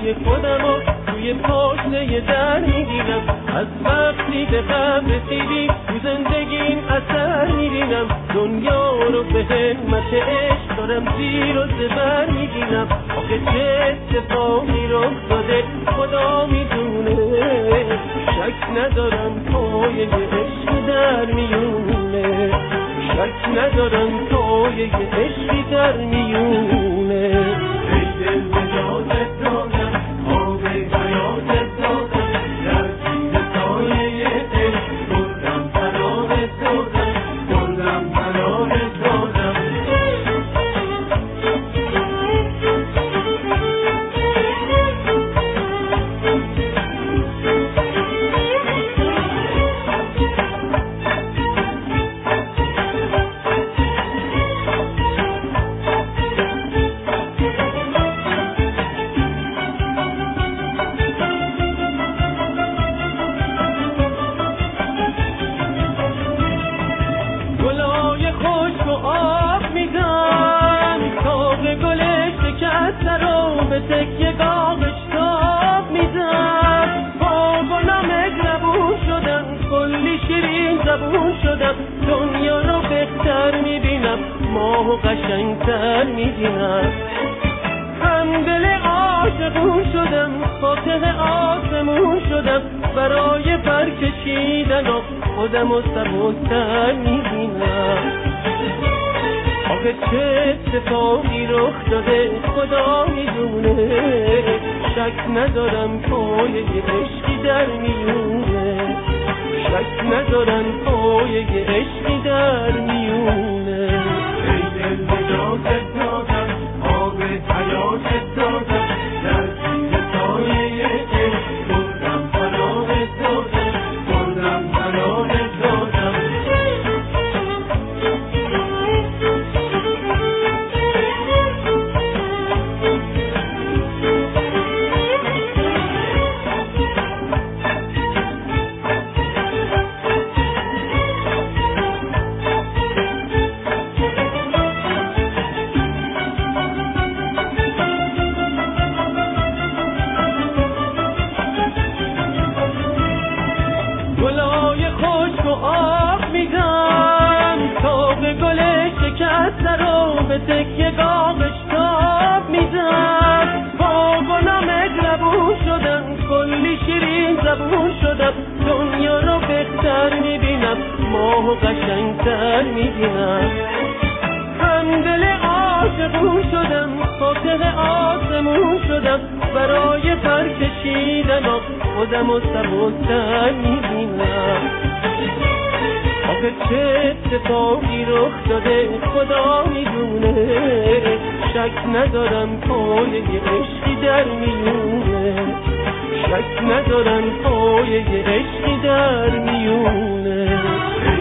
پای خودمو توی پاشنه در میبینم. از وقتی به غم رسیدی تو زندگی این اثر میبینم. دنیا رو به همت عشق دارم زیر و زبر میبینم. آخه چه اتفاقی رخ داده خدا میدونه، شک ندارم پای عشق در میونه، شک ندارم پای عشقی در میونه. ای دل نجاتت دادم، آب حیاتت دادم، در زیر سایه عشق بردم پناهت دادم، بردم پناهت دادم. گلای خشک و آب میدم، تاق گل شکسته رو به تکیه گاغش تاب میدم. با گلام نبون شدم، کلی شیرین زبون شدم. دنیا رو بهتر میبینم، ماه و قشنگتر میبینم. هم دل عاشقون شدم، فاتح آسمون شدم. برای برکشیدن و خودم و سبکتر میبینم. آخه چه اتفاقی رخ داده خدا میدونه، شک ندارم پای عشقی در میونه، شک ندارم پای عشقی در میونه. ای دل نجاتت دادم، آب حیاتت دادم، در زیر سایه عشق بردم پناهت دادم، بردم پناهت دادم. گلای خشک و آب میدم، تاق گل شکسته رو به تکیه گاغش تاب میدم. با گلام لبون شدم، کلی شیرین زبون شدم. دنیا رو بهتر میبینم، ماه و قشنگتر میبینم. هم دل عاشقون شدم، فاتح آسمون شدم. برای برکشیدن و خودم و سبکتر میبینم. آخه چه اتفاقی رخ داده خدا میدونه، شک ندارم پای عشقی در میونه، شک ندارم پای عشقی در میونه.